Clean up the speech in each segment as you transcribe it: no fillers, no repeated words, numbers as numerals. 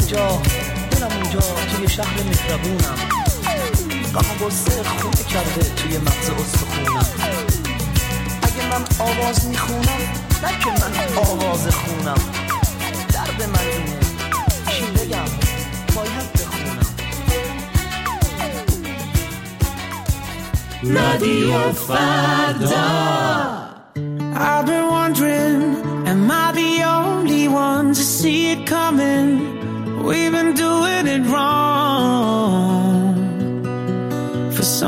اونجا توی شهر مهربونم، غم غصه خونه کرده توی مغز استخونم. اگه من آواز میخونم نه که من آواز خونم، درد من اینه چی بگم باید بخونم. رادیو فردا. I've been wondering, am I the only one to see it coming? We've been doing it wrong for so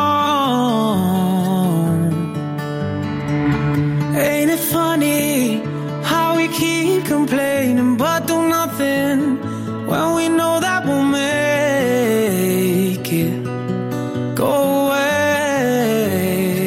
long. Ain't it funny how we keep complaining but do nothing when we know that we'll make it go away?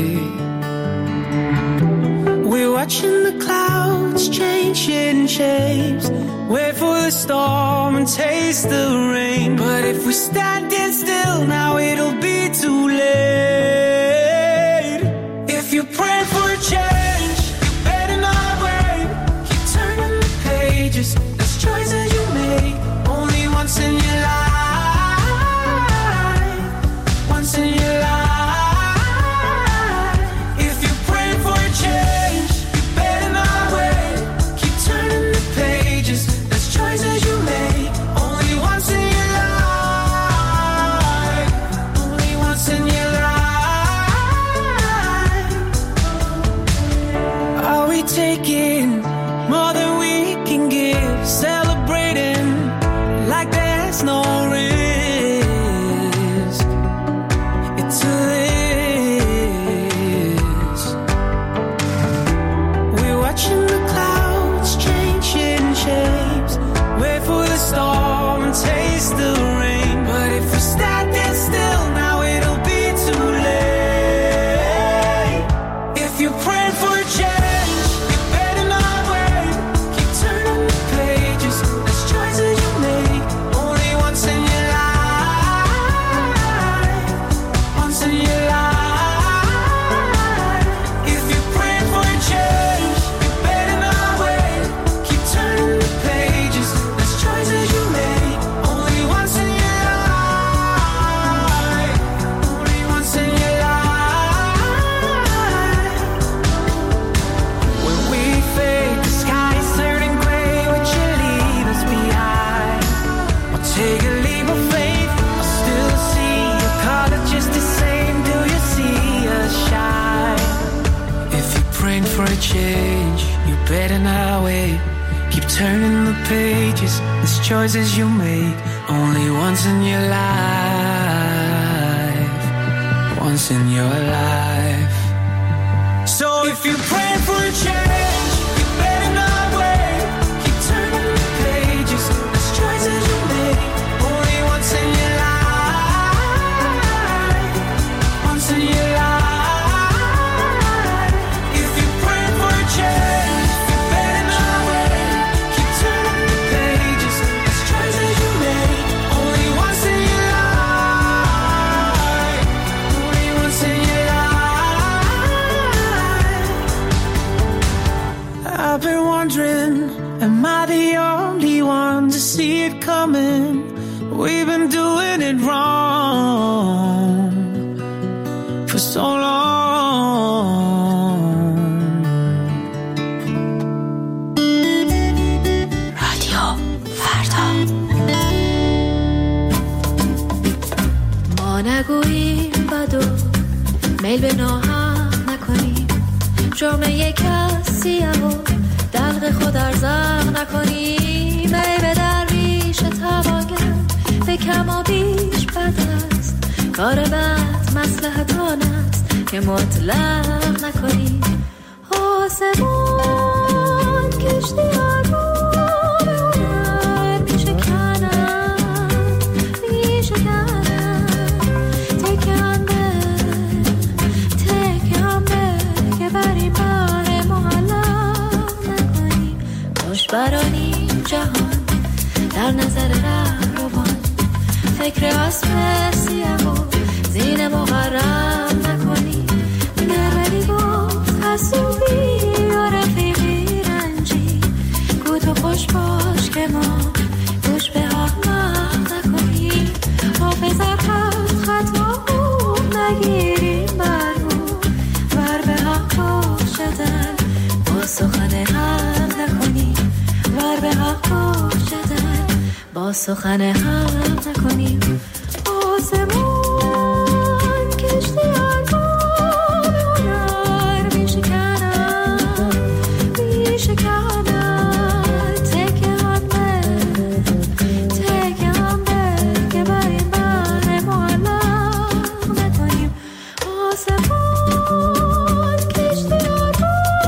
We're watching the clouds changing shapes, wait for the storm and taste the rain. But if we standing still now, it'll be too late. If you pray for a change, you better not wait. Keep turning the pages, there's choices you make only once in your life. Once in your life. If you pray for a change, you better not wait. Keep turning the pages, there's choices you make only once in your life. Only once in your life. Are we taking more than we can give, celebrating like there's no risk? It's a risk. We're watching the clouds changing shapes, wait for the storm and taste the rain. But if we standing still now, it'll be too late. If you pray for a change, you better not wait. Keep turning the pages, there's choices you make only once in your life. Once in your life. If you pray for a change, you better not wait. Keep turning the pages, there's choices you make only once in your life. Only once in your life. When we fade, the sky is turning gray. Would you leave us behind? Or take a leap of faith? I still see your color just the same. Do you see us shine? If you're praying for a change, you better not wait. Keep turning the pages, there's choices you make only once in your life. Once in your life. So if you pray for a change, you better not wait. Keep turning the pages, there's choices you make only once in your life. Once in your life. If you pray for a change, you better not wait. Keep turning the pages, there's choices you make only once in your life. Only once in your life. I've been wondering, am I the only one to see it coming? We've been doing it wrong for so long. رادیو فردا. ما نگوییم بدو میل به ناهم نکنیم، جرم یک کسی و دلق خود ارزاق نکنیم. ای به درویش توانگر به کم و بیش بد است، کار بد مصلحت آن است که مطلق نکنیم. آسمان کشتی آروم اونم میشکنم تکم به که بریم بار معلق نکنیم. خوشبرانیم جهان در نظر رهروان، فکر اسب سیاه و زین مغرم نکنیم. نرمدی گفت حسوبی و رفیقی رنجی، گو تو خوش باش که ما گوش سخن هم نکنیم. آسمان کشتی ارباب هنر میشکنم تکه هم به که بر این بحر معلق نکنیم. آسمان کشتی ارباب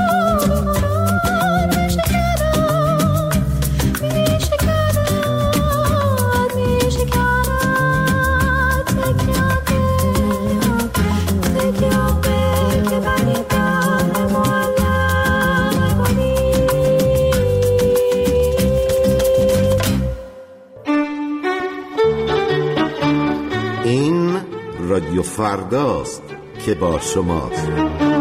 هنر میشکنم این رادیو فرداست که با شماست.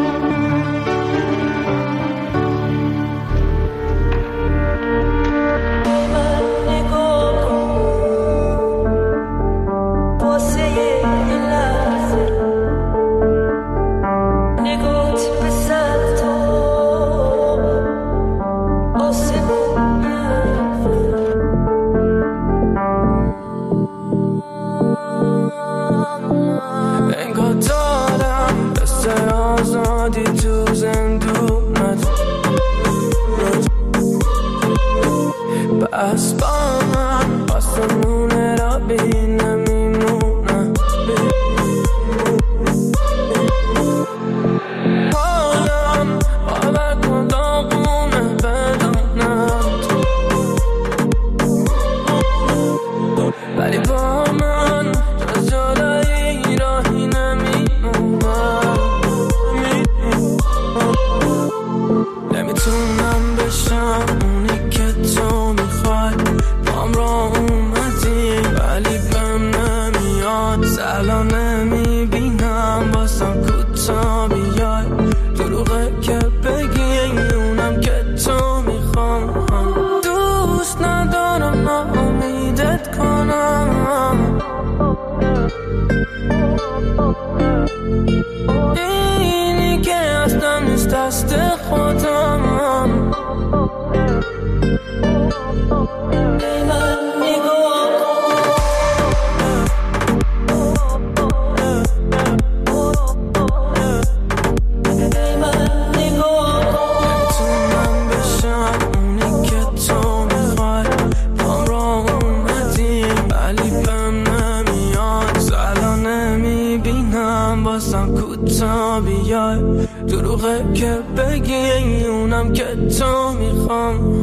دروغه که بگی اونم که تو میخوام.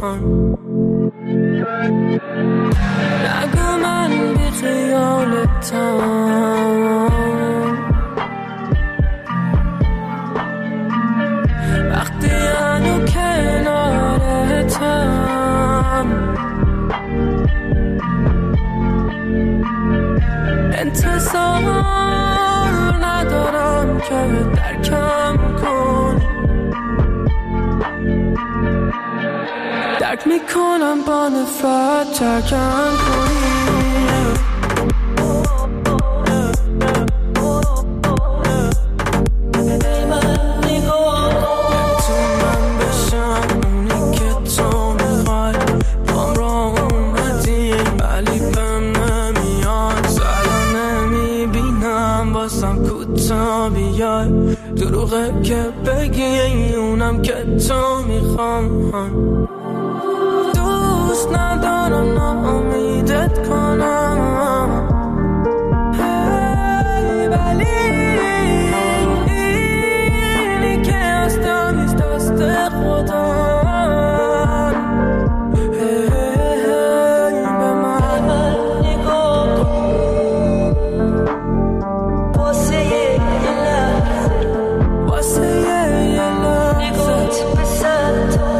نگو من بی خیالتم وقتی هنو کنارتم. انتظار ندارم که درکم کنی، درک میکنم با نفرت ترکم کنی. دروغه که بگی اونم که تو میخوام. دوست ندارم ناامیدت کنم.